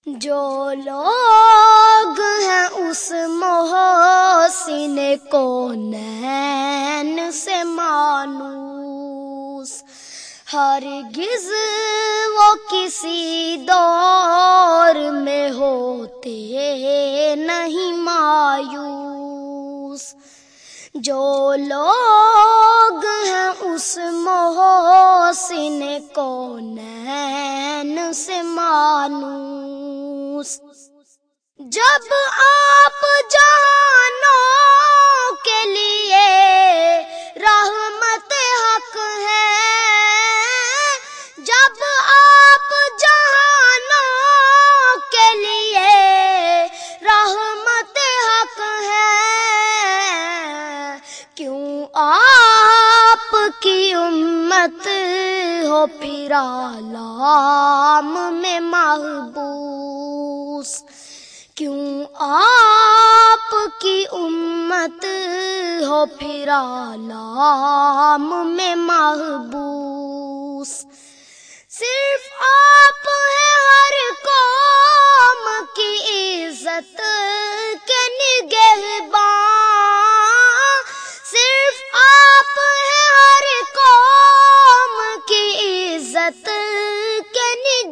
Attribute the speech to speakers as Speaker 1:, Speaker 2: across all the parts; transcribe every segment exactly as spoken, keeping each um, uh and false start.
Speaker 1: جو لوگ ہیں اس محسن کونین سے مانوس، ہرگز وہ کسی دور میں ہوتے نہیں مایوس۔ جو لوگ ہیں اس محسن کونین سے مانوس، جب آپ جہانوں کے لیے رحمت حق ہیں، جب آپ جہانوں کے لیے رحمت حق ہیں، کیوں آپ کی امت ہو پھر عالم میں محبوس، کیوں آپ کی امت ہو پھر عالم میں محبوس۔ صرف آپ ہیں ہر قوم کی عزت کے نگہباں، صرف آپ ہیں ہر قوم کی عزت کے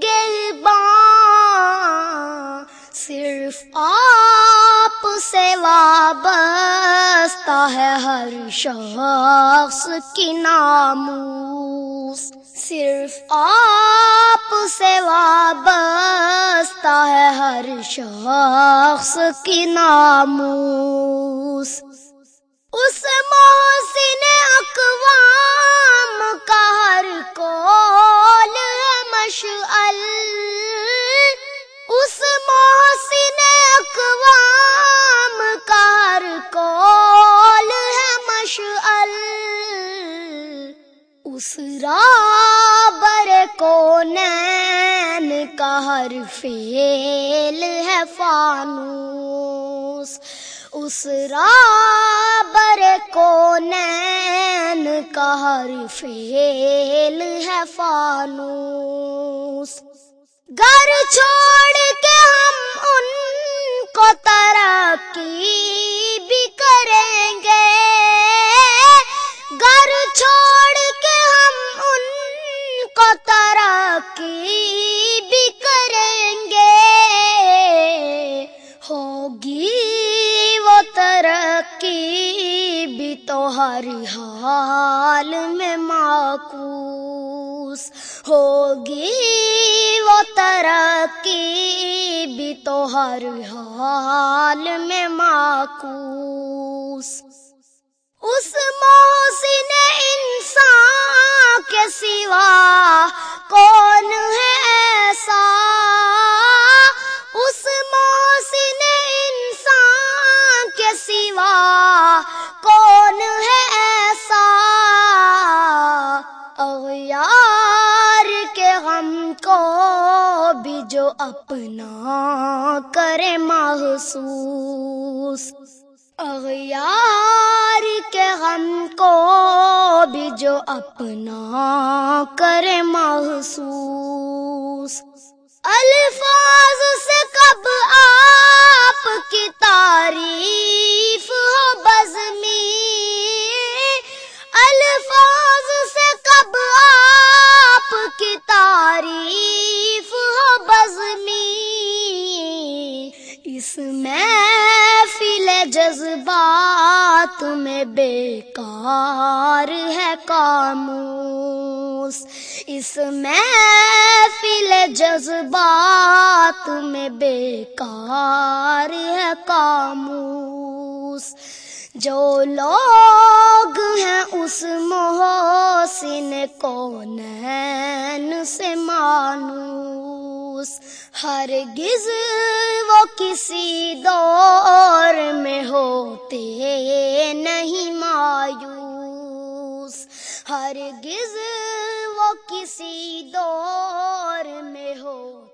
Speaker 1: نگہباں، صرف آپ سے وابستہ ہے ہر شخص کی ناموس، صرف آپ سے وابستہ ہے ہر شخص کی ناموس۔ اس محسن اقوام کا ہر قول ہے مشعل، اس محسن اقوام کا ہر قول ہے مشعل، اس رہبر کونین کا ہر فعل ہے فانوس، اس رہبر کونین کا ہر فعل ہے فانوس۔ گھر چھوڑ کے ہم ان کو ترقی بھی کریں گے، گھر چھوڑ کے ہم ان کو ترقی بھی کریں گے، ہوگی وہ ترقی بھی تو ہر حال میں معکوس، ہوگی وہ ترقی بھی تو ہر حال میں معکوس۔ اس محسن انسان کے سوا کون ہے ایسا، اس محسن انسان کے سوا کون ہے ایسا، اغیار کے غم کو بھی جو اپنا کرے محسوس، اغیار کے غم کو بھی جو اپنا کرے محسوس۔ الفاظ سے کب آپ کی تعریف ہو بزمی، الفاظ سے کب آپ کی تعریف ہو بزمی، اس محفل جذبات میں بیکار ہے خاموش، اس محفل جذبات میں بیکار ہے خاموش۔ جو لوگ ہیں اس محسن کونین سے مانوس، ہرگز وہ کسی دور میں ہوتے نہیں مایوس، ہرگز وہ کسی دور میں ہوتے